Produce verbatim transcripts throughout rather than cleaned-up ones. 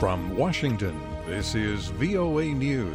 From Washington, this is V O A News.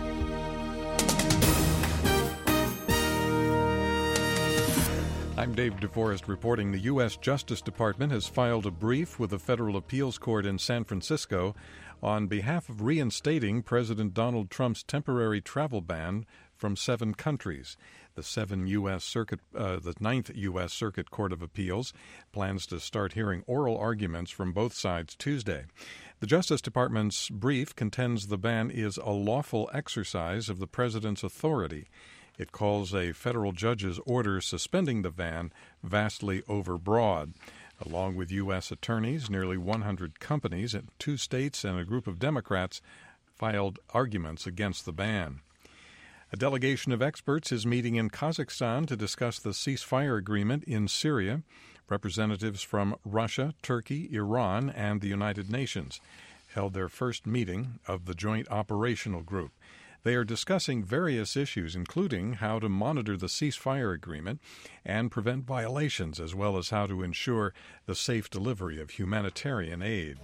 I'm Dave DeForest reporting the U S Justice Department has filed a brief with the Federal Appeals Court in San Francisco on behalf of reinstating President Donald Trump's temporary travel ban from seven countries. The seven U S Circuit, uh, the Ninth U S Circuit Court of Appeals plans to start hearing oral arguments from both sides Tuesday. The Justice Department's brief contends the ban is a lawful exercise of the president's authority. It calls a federal judge's order suspending the ban vastly overbroad. Along with U S attorneys, nearly one hundred companies in two states and a group of Democrats filed arguments against the ban. A delegation of experts is meeting in Kazakhstan to discuss the ceasefire agreement in Syria. Representatives from Russia, Turkey, Iran, and the United Nations held their first meeting of the Joint Operational Group. They are discussing various issues, including how to monitor the ceasefire agreement and prevent violations, as well as how to ensure the safe delivery of humanitarian aid.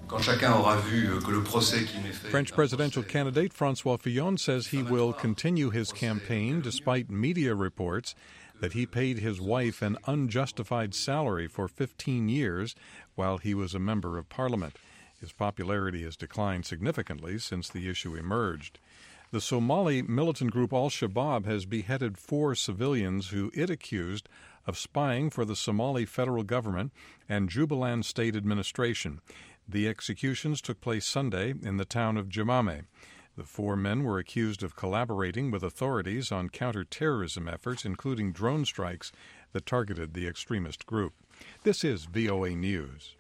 French presidential candidate François Fillon says he will continue his campaign despite media reports that he paid his wife an unjustified salary for fifteen years while he was a member of parliament. His popularity has declined significantly since the issue emerged. The Somali militant group Al-Shabaab has beheaded four civilians who it accused of spying for the Somali federal government and Jubaland state administration. The executions took place Sunday in the town of Jamame. The four men were accused of collaborating with authorities on counterterrorism efforts, including drone strikes that targeted the extremist group. This is V O A News.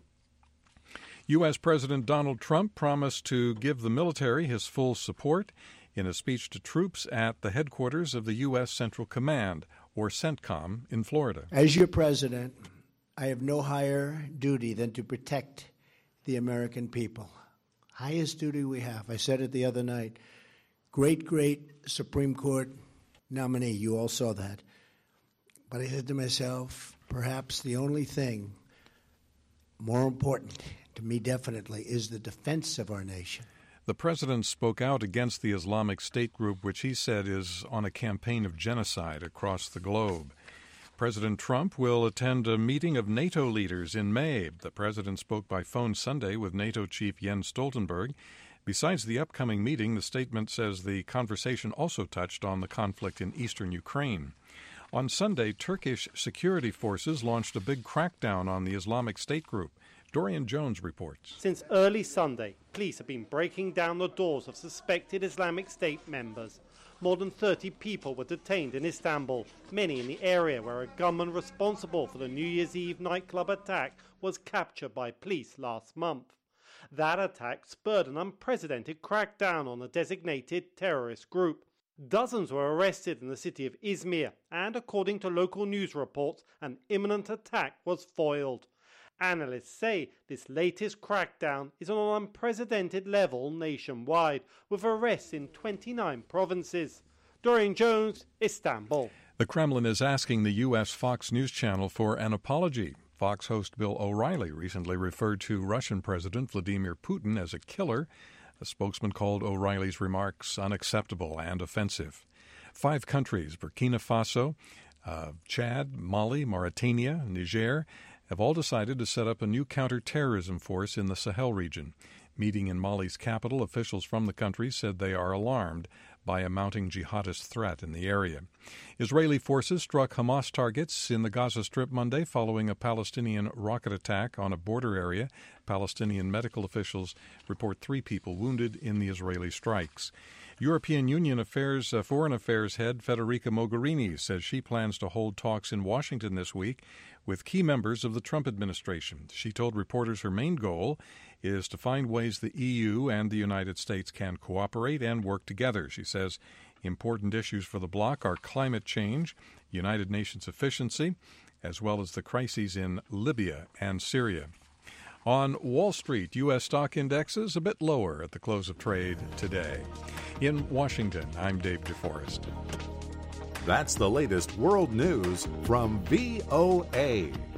U S. President Donald Trump promised to give the military his full support in a speech to troops at the headquarters of the U S. Central Command, or CENTCOM, in Florida. As your president, I have no higher duty than to protect the American people. Highest duty we have. I said it the other night. Great, great Supreme Court nominee. You all saw that. But I said to myself, perhaps the only thing more important to me definitely is the defense of our nation. The president spoke out against the Islamic State group, which he said is on a campaign of genocide across the globe. President Trump will attend a meeting of NATO leaders in May. The president spoke by phone Sunday with NATO chief Jens Stoltenberg. Besides the upcoming meeting, the statement says the conversation also touched on the conflict in eastern Ukraine. On Sunday, Turkish security forces launched a big crackdown on the Islamic State group. Dorian Jones reports. Since early Sunday, police have been breaking down the doors of suspected Islamic State members. More than thirty people were detained in Istanbul, many in the area where a gunman responsible for the New Year's Eve nightclub attack was captured by police last month. That attack spurred an unprecedented crackdown on the designated terrorist group. Dozens were arrested in the city of Izmir, and according to local news reports, an imminent attack was foiled. Analysts say this latest crackdown is on an unprecedented level nationwide, with arrests in twenty-nine provinces. Dorian Jones, Istanbul. The Kremlin is asking the U S. Fox News Channel for an apology. Fox host Bill O'Reilly recently referred to Russian President Vladimir Putin as a killer. A spokesman called O'Reilly's remarks unacceptable and offensive. Five countries, Burkina Faso, uh, Chad, Mali, Mauritania, Niger, have all decided to set up a new counterterrorism force in the Sahel region. Meeting in Mali's capital, officials from the country said they are alarmed by a mounting jihadist threat in the area. Israeli forces struck Hamas targets in the Gaza Strip Monday following a Palestinian rocket attack on a border area. Palestinian medical officials report three people wounded in the Israeli strikes. European Union Affairs uh, Foreign Affairs head Federica Mogherini says she plans to hold talks in Washington this week with key members of the Trump administration. She told reporters her main goal is to find ways the E U and the United States can cooperate and work together. She says important issues for the bloc are climate change, United Nations efficiency, as well as the crises in Libya and Syria. On Wall Street, U S stock indexes a bit lower at the close of trade today. In Washington, I'm Dave DeForest. That's the latest world news from V O A.